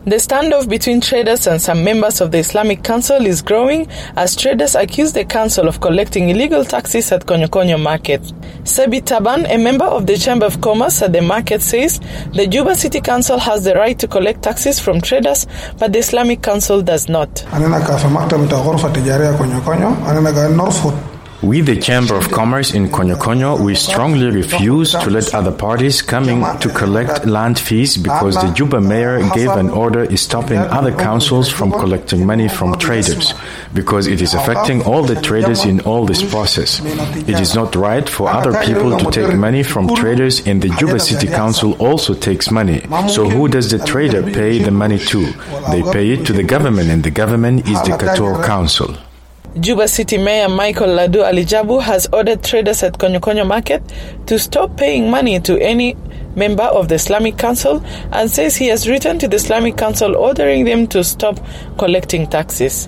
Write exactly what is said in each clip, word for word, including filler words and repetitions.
The standoff between traders and some members of the Islamic Council is growing as traders accuse the council of collecting illegal taxes at Konyokonyo Market. Sebi Taban, a member of the Chamber of Commerce at the market, says the Juba City Council has the right to collect taxes from traders, but the Islamic Council does not. We, the Chamber of Commerce in Konyokonyo, we strongly refuse to let other parties coming to collect land fees because the Juba mayor gave an order stopping other councils from collecting money from traders, because it is affecting all the traders in all this process. It is not right for other people to take money from traders, and the Juba City Council also takes money. So who does the trader pay the money to? They pay it to the government, and the government is the Kator Council. Juba City Mayor Michael Ladu Alijabu has ordered traders at Konyokonyo Market to stop paying money to any member of the Islamic Council and says he has written to the Islamic Council ordering them to stop collecting taxes.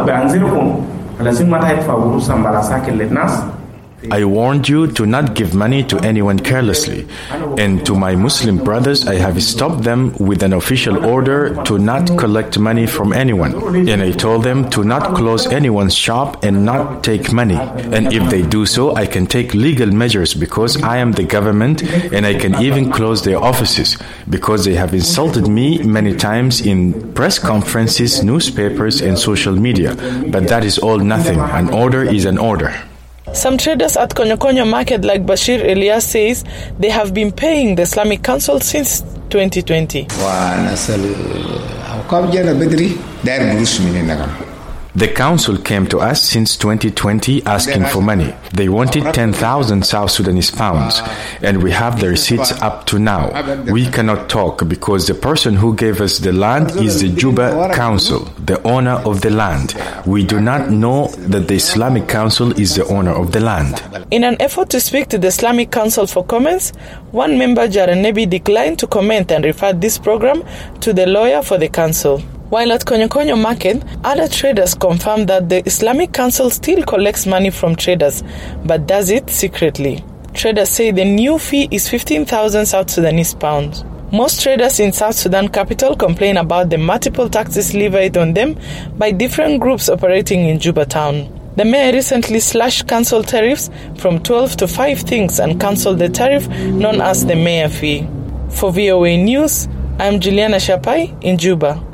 I warned you to not give money to anyone carelessly, and to my Muslim brothers I have stopped them with an official order to not collect money from anyone, and I told them to not close anyone's shop and not take money, and if they do so I can take legal measures because I am the government, and I can even close their offices because they have insulted me many times in press conferences, newspapers and social media, but that is all nothing. An order is an order. Some traders at Konyokonyo Market, like Bashir Elias, says they have been paying the Islamic Council since twenty twenty. The council came to us since twenty twenty asking for money. They wanted ten thousand South Sudanese pounds, and we have the receipts up to now. We cannot talk because the person who gave us the land is the Juba Council, the owner of the land. We do not know that the Islamic Council is the owner of the land. In an effort to speak to the Islamic Council for comments, one member, Jaranebi, declined to comment and referred this program to the lawyer for the council. While at Konyokonyo Market, other traders confirmed that the Islamic Council still collects money from traders, but does it secretly. Traders say the new fee is fifteen thousand South Sudanese pounds. Most traders in South Sudan capital complain about the multiple taxes levied on them by different groups operating in Juba town. The mayor recently slashed council tariffs from twelve to five things and cancelled the tariff known as the mayor fee. For V O A News, I'm Juliana Shapai in Juba.